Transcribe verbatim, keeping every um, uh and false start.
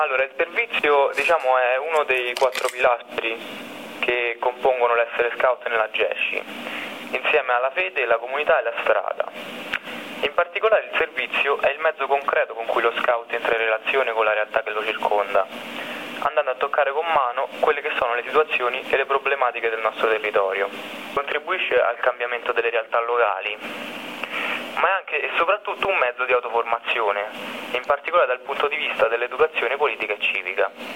Allora, il servizio, diciamo, è uno dei quattro pilastri che compongono l'essere scout nella GESCI, insieme alla fede, la comunità e la strada. In particolare il servizio è il mezzo concreto con cui lo scout entra in relazione con la realtà che lo circonda, andando a toccare con mano quelle che sono le situazioni e le problematiche del nostro territorio. Contribuisce al cambiamento delle realtà locali, ma è anche e soprattutto un mezzo di autoformazione, in particolare dal punto di vista dell'educazione politica e civica.